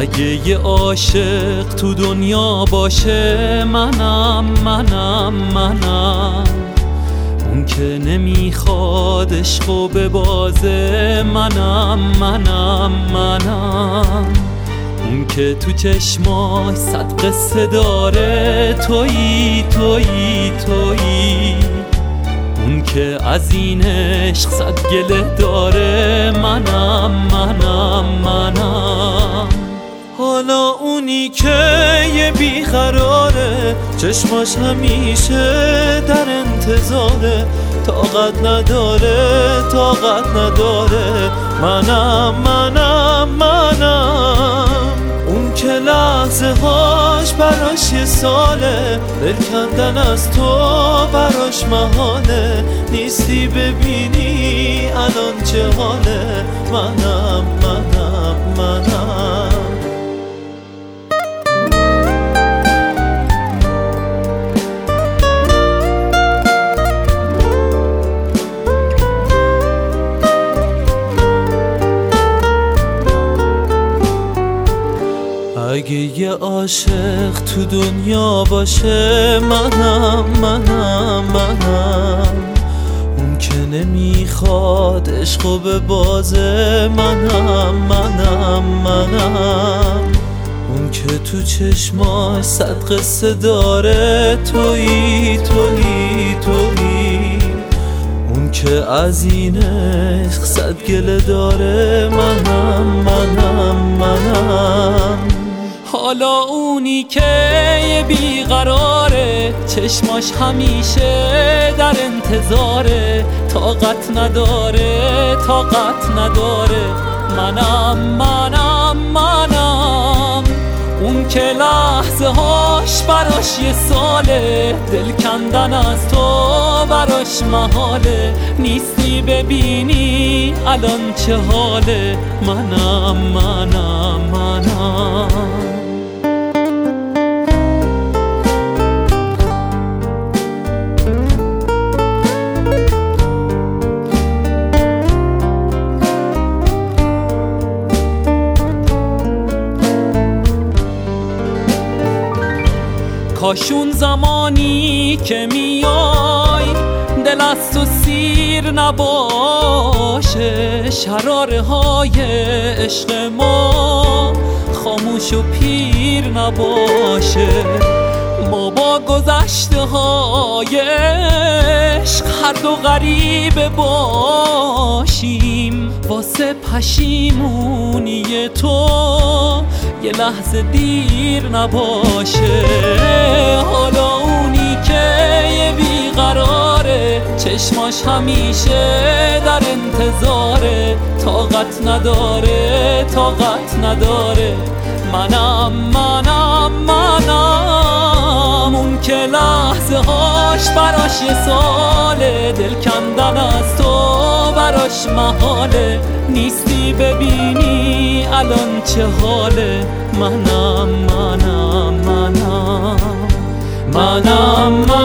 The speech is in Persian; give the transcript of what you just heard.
اگه یه عاشق تو دنیا باشه منم اون که نمیخواد عشقو ببازه منم اون که تو چشماش صد قصه داره تویی اون که از این عشق صد گله داره منم حالا اونی که یه بیقراره چشماش همیشه در انتظاره طاقت نداره منم اون که لحظه هاش براش یه ساله دل کندن از تو براش محاله نیستی ببینی الان چه حاله منم اگه یه عاشق تو دنیا باشه منم اون که نمیخواد عشقو ببازه منم اون که تو چشماش صد قصه داره تویی اون که از این عشق صد گله داره منم حالا اونی که یه بیقراره چشماش همیشه در انتظاره طاقت نداره منم اون که لحظه هاش براش یه ساله دل کندن از تو براش محاله نیستی ببینی الان چه حاله منم کاشون زمانی که میای دل از تو سیر نباشه شراره های عشق ما خاموش و پیر نباشه ما با گذشته های عشق هر دو غریبه باشیم واسه پشیمونی تو یه لحظه دیر نباشه حالا اونی که یه بیقراره چشماش همیشه در انتظاره طاقت نداره منم اون که لحظه هاش براش یه ساله دل کندن از تو براش محاله نیستی ببینی الان چه حاله منم